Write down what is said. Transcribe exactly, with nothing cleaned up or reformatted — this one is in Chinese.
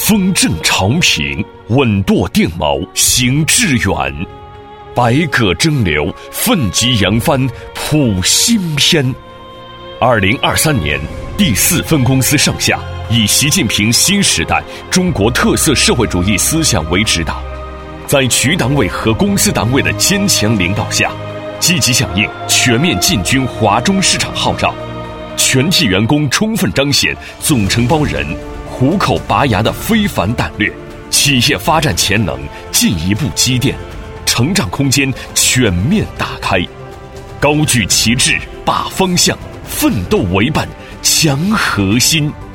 风正朝平，稳舵定锚，行致远。百舸争流，奋楫扬帆，谱新篇。二零二三年，第四分公司上下以习近平新时代中国特色社会主义思想为指导，在区党委和公司单位的坚强领导下，积极响应全面进军华中市场号召，全体员工充分彰显总承包人虎口拔牙的非凡胆略，企业发展潜能进一步积淀，成长空间全面打开。高举旗帜，把方向，奋斗为本，强核心。